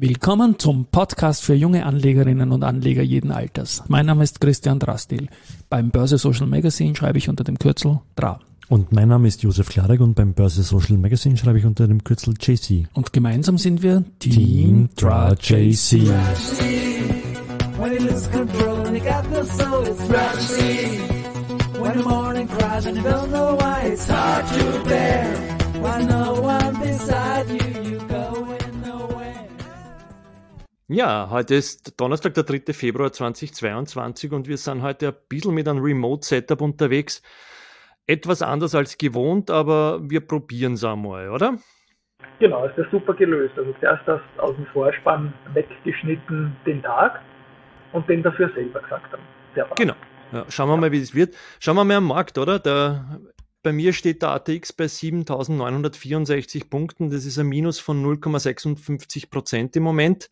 Willkommen zum Podcast für junge Anlegerinnen und Anleger jeden Alters. Mein Name ist Christian Drastil. Beim Börse Social Magazine schreibe ich unter dem Kürzel DRA. Und mein Name ist Josef Klarek und beim Börse Social Magazine schreibe ich unter dem Kürzel JC. Und gemeinsam sind wir Team DRA JC. Ja, heute ist Donnerstag, der 3. Februar 2022 und wir sind heute ein bisschen mit einem Remote-Setup unterwegs. Etwas anders als gewohnt, aber wir probieren es einmal, oder? Genau, ist ja super gelöst. Also zuerst aus dem Vorspann weggeschnitten den Tag und den dafür selber gesagt haben. Sehr brav. Genau. Ja, schauen wir mal, wie es wird. Schauen wir mal am Markt, oder? Bei mir steht der ATX bei 7.964 Punkten. Das ist ein Minus von 0,56% im Moment.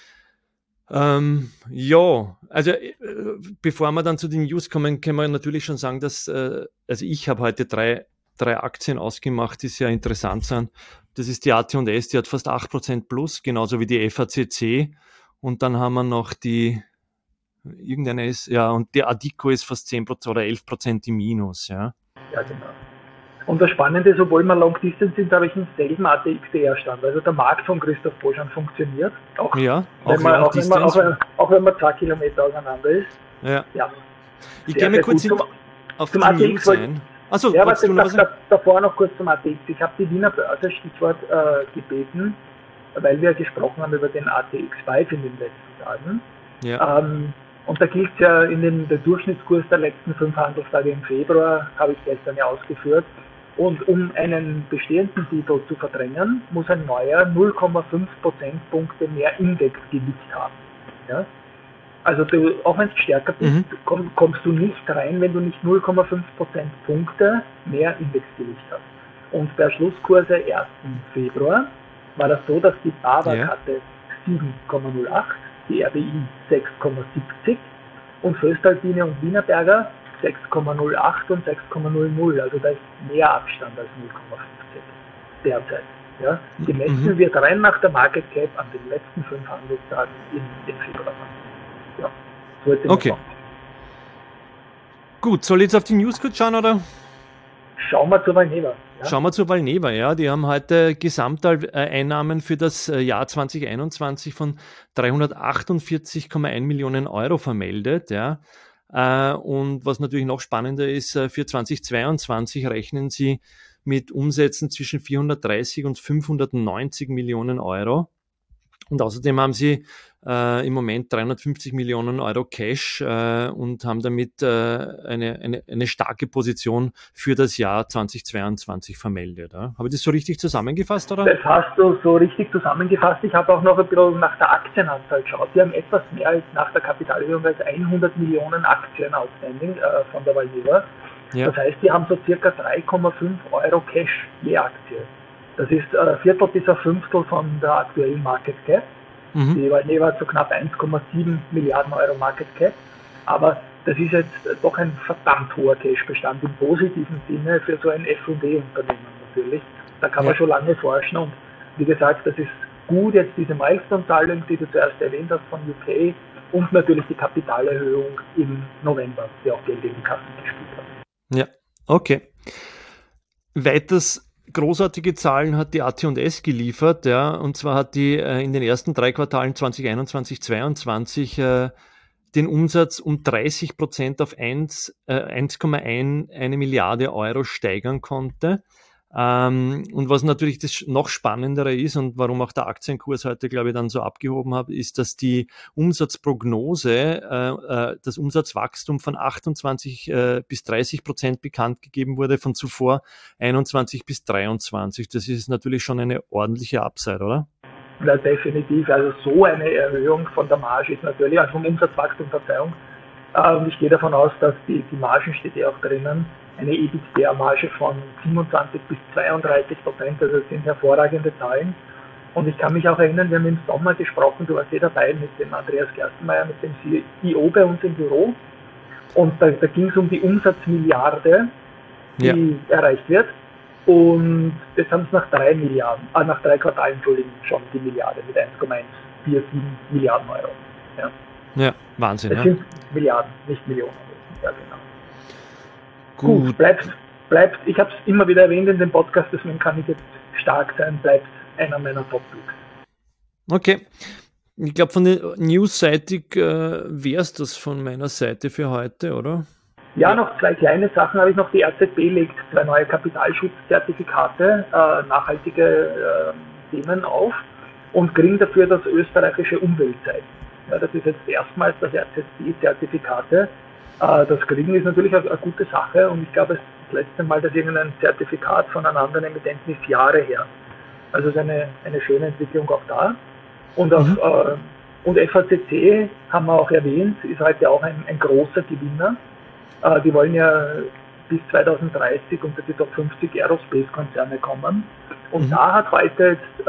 Ja, also bevor wir dann zu den News kommen, können wir natürlich schon sagen, dass, also ich habe heute drei Aktien ausgemacht, die sehr interessant sind. Das ist die AT&S, die hat fast 8% plus, genauso wie die FACC. Und dann haben wir noch irgendeine ist, ja, und die Adico ist fast 10% oder 11% im Minus, ja. Ja, genau. Und das Spannende ist, obwohl wir Long Distance sind, habe ich einen selben ATX-DR-Stand. Also der Markt von Christoph Boschan funktioniert. Auch wenn man 2 Kilometer auseinander ist. Ja. Ja. Ich gehe mal kurz auf zum die ATX News ein. Achso, ja, davor noch kurz zum ATX. Ich habe die Wiener Börse Stichwort gebeten, weil wir gesprochen haben über den ATX5 in den letzten Tagen. Ja. Und da gilt ja der Durchschnittskurs der letzten 5 Handelstage im Februar, habe ich gestern ja ausgeführt. Und um einen bestehenden Titel zu verdrängen, muss ein neuer 0,5 Prozentpunkte mehr Indexgewicht haben. Ja? Also auch wenn es stärker bist, kommst du nicht rein, wenn du nicht 0,5 Prozentpunkte mehr Indexgewicht hast. Und bei Schlusskurse 1. Februar war das so, dass die BAWAG hatte 7,08, die RBI 6,70 und Voestalpine und Wienerberger 6,08 und 6,00. Also da ist mehr Abstand als 0,50 derzeit. Ja? Gemessen wird rein nach der Market Cap an den letzten 5 Handelstagen im Februar. Ja, sollte man sagen. Gut, soll ich jetzt auf die News kurz schauen, oder? Schauen wir zur Valneva. Ja? Schauen wir zur Valneva, ja. Die haben heute Gesamteinnahmen für das Jahr 2021 von 348,1 Millionen Euro vermeldet, ja. Und was natürlich noch spannender ist, für 2022 rechnen sie mit Umsätzen zwischen 430 und 590 Millionen Euro. Und außerdem haben sie im Moment 350 Millionen Euro Cash und haben damit eine starke Position für das Jahr 2022 vermeldet. Ja? Habe ich das so richtig zusammengefasst, oder? Das hast du so richtig zusammengefasst. Ich habe auch noch ein bisschen nach der Aktienanzahl geschaut. Die haben etwas mehr als nach der Kapitalerhöhung als 100 Millionen Aktien outstanding von der Valneva. Ja. Das heißt, die haben so circa 3,5 Euro Cash je Aktie. Das ist ein Viertel bis ein Fünftel von der aktuellen Market Cap. Die Valneva hat so knapp 1,7 Milliarden Euro Market Cap. Aber das ist jetzt doch ein verdammt hoher Cashbestand im positiven Sinne für so ein F&E-Unternehmen natürlich. Da kann man schon lange forschen und wie gesagt, das ist gut jetzt diese Milestone-Zahlung, die du zuerst erwähnt hast von UK und natürlich die Kapitalerhöhung im November, die auch Geld in die Kassen gespielt hat. Ja, okay. Weiters großartige Zahlen hat die AT&S geliefert, ja, und zwar hat die in den ersten 3 Quartalen 2021-22 den Umsatz um 30% auf 1,1 Milliarde Euro steigern konnte. Und was natürlich das noch Spannendere ist und warum auch der Aktienkurs heute, glaube ich, dann so abgehoben hat, ist, dass die Umsatzprognose, das Umsatzwachstum von 28 bis 30% bekannt gegeben wurde, von zuvor 21 bis 23. Das ist natürlich schon eine ordentliche Upside, oder? Ja, definitiv. Also so eine Erhöhung von der Marge ist natürlich, also vom Umsatzwachstum, Verzeihung. Ich gehe davon aus, dass die Margen steht ja auch drinnen, eine EBITDA-Marge von 27 bis 32%, also das sind hervorragende Zahlen. Und ich kann mich auch erinnern, wir haben im Sommer gesprochen, du warst dabei mit dem Andreas Gerstenmaier, mit dem CEO bei uns im Büro. Und da ging es um die Umsatzmilliarde, die erreicht wird. Und jetzt haben es nach 3 Quartalen, schon die Milliarde mit 1,1 7 Milliarden Euro. Ja, Ja, Wahnsinn. das Ja. sind Milliarden, nicht Millionen. Ja, genau. Gut. Bleibt, ich habe es immer wieder erwähnt in dem Podcast, deswegen kann ich jetzt stark sein, bleibt einer meiner Top-Picks. Okay. Ich glaube, von der News-seitig wäre es das von meiner Seite für heute, oder? Ja, noch 2 kleine Sachen habe ich noch. Die RZB legt 2 neue Kapitalschutzzertifikate, nachhaltige Themen auf und kriegen dafür das österreichische Umweltzeichen. Ja, das ist jetzt erstmals, dass RZB-Zertifikate das kriegen, ist natürlich eine gute Sache und ich glaube, das letzte Mal, dass irgendein Zertifikat von einem anderen Emittenten ist Jahre her. Also es ist eine schöne Entwicklung auch da. Und FACC haben wir auch erwähnt, ist heute auch ein großer Gewinner. Die wollen ja bis 2030 unter die Top 50 Aerospace-Konzerne kommen. Und da hat heute jetzt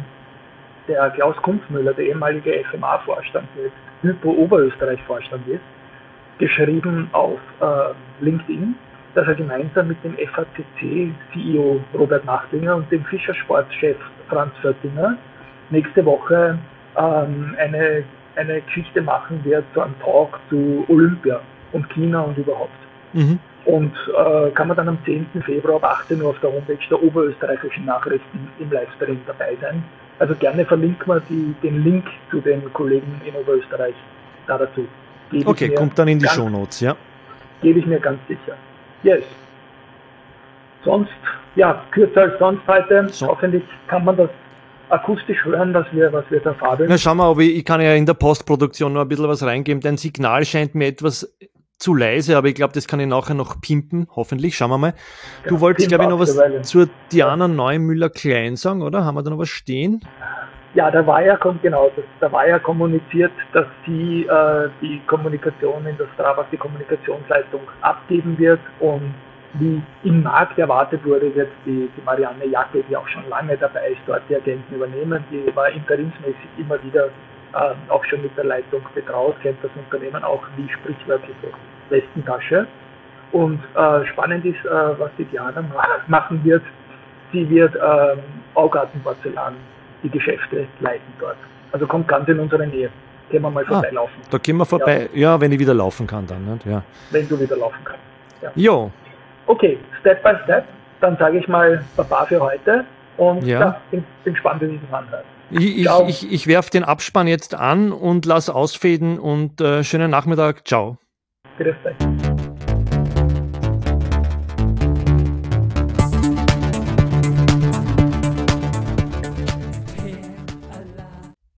der Klaus Kunzmüller, der ehemalige FMA-Vorstand, der jetzt Hypo Oberösterreich-Vorstand ist, geschrieben auf LinkedIn, dass er gemeinsam mit dem FACC-CEO Robert Nachtlinger und dem Fischersportchef Franz Föttinger nächste Woche eine Geschichte machen wird, so ein Talk zu Olympia und China und überhaupt. Und kann man dann am 10. Februar ab 18 Uhr auf der Homepage der Oberösterreichischen Nachrichten im Livestream dabei sein. Also gerne verlinken wir den Link zu den Kollegen in Oberösterreich da dazu. Okay, kommt dann in die Shownotes, ja. Gebe ich mir ganz sicher. Yes. Sonst, ja, kürzer als sonst heute. Hoffentlich kann man das akustisch hören, was wir da fabeln. Na, schauen wir, aber ich kann ja in der Postproduktion noch ein bisschen was reingeben. Dein Signal scheint mir etwas zu leise, aber ich glaube, das kann ich nachher noch pimpen, hoffentlich. Schauen wir mal. Ja, du wolltest, glaube ich, noch was zur Diana Ja. Neumüller-Klein sagen, oder? Haben wir da noch was stehen? Ja, da war ja kommuniziert, dass sie die Kommunikation in der Strabag, die Kommunikationsleitung abgeben wird und wie im Markt erwartet wurde, jetzt die Marianne Jacke, die auch schon lange dabei ist, dort die Agenten übernehmen. Die war interimsmäßig immer wieder auch schon mit der Leitung betraut, kennt das Unternehmen auch wie sprichwörtliche Westentasche. Und spannend ist, was die Diana machen wird. Sie wird Augarten Porzellan die Geschäfte leiten dort. Also kommt ganz in unsere Nähe. Können wir mal vorbeilaufen. Da gehen wir vorbei. Ja, wenn ich wieder laufen kann dann. Nicht? Ja. Wenn du wieder laufen kannst. Ja. Jo. Okay, Step by Step. Dann sage ich mal Baba für heute. Und bin gespannt, wie Sie das anhört. Ich werfe den Abspann jetzt an und lass ausfäden und schönen Nachmittag. Ciao. Grüß dich.